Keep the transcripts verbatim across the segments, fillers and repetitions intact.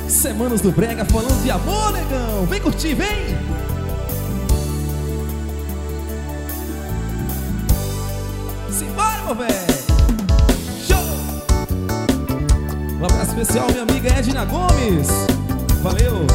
Semanas do Brega falando de amor, negão. Vem curtir, vem! Simbora, meu velho! Show! Um abraço especial, minha amiga Edna Gomes. Valeu!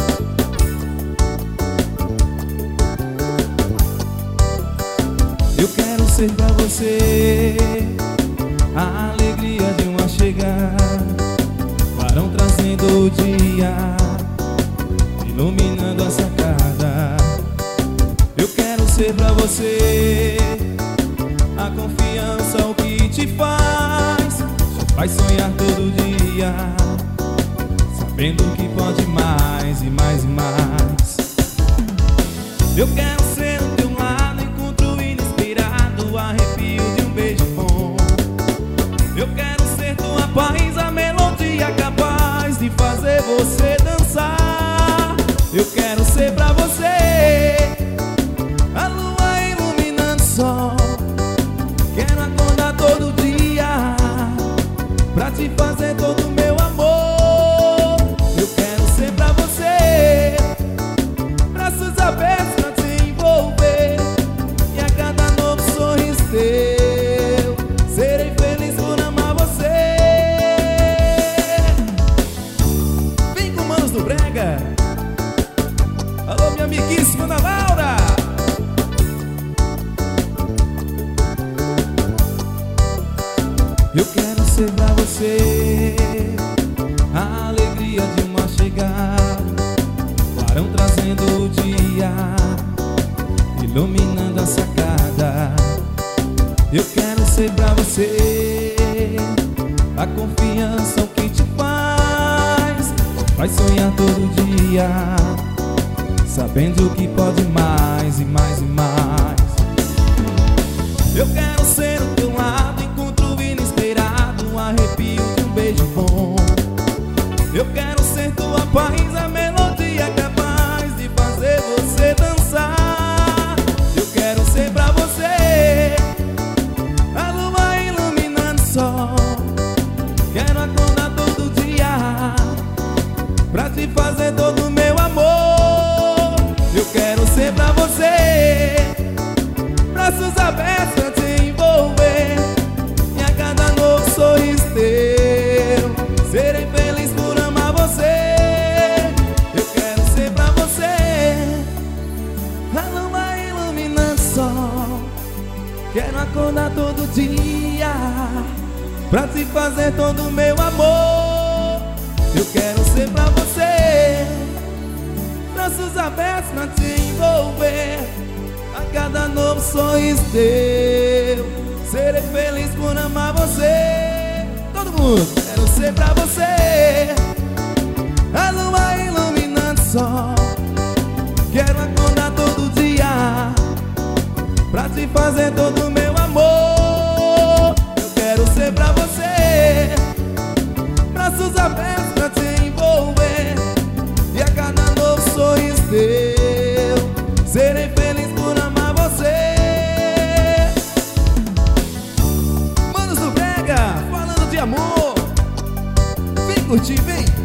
Eu quero ser pra você a alegria de uma chegada, clarão trazendo o dia, iluminando a sacada. Eu quero ser pra você a confiança, o que te faz, te faz sonhar todo dia, sabendo que pode mais e mais e mais. Eu quero ser o teu lado, encontro inesperado, arrepio de um beijo bom. Eu quero ser tua paz, a melodia capaz de fazer você dançar. Eu quero ser pra você a lua iluminando o sol. Quero acordar todo dia pra te fazer todo o meu amor. Eu quero ser pra você braços abertos pra te envolver, e a cada novo sorriso teu serei feliz por amar você. Vem com Manos do Brega. Alô, minha amiguíssima Ana Laura. Eu quero ser pra você a alegria de uma chegada, clarão trazendo o dia, iluminando a sacada. Eu quero ser pra você a confiança, o que te faz, faz sonhar todo dia, sabendo que pode mais e mais e mais. Eu quero ser o teu lado, encontro inesperado, arrepio de um beijo bom. Eu quero ser tua paz, a melodia capaz de fazer você dançar. Eu quero ser pra você a lua iluminando o sol. Quero acordar todo dia pra te fazer todo o meu amor. Eu quero ser pra você braços abertos pra te envolver, e a cada novo sorriso teu serei feliz por amar você. Eu quero ser pra você a lua iluminando o sol. Quero acordar todo dia pra te fazer todo o meu amor. Eu quero ser pra você braços abertos pra te envolver, a cada novo sorriso teu serei feliz por amar você. Todo mundo! Quero ser pra você a lua iluminando o sol. Quero acordar todo dia pra te fazer todo o meu amor. Eu quero ser pra você braços abertos pra te envolver, e a cada novo sorriso teu serei feliz por amar você. Manos do Brega falando de amor. Vem curtir, vem!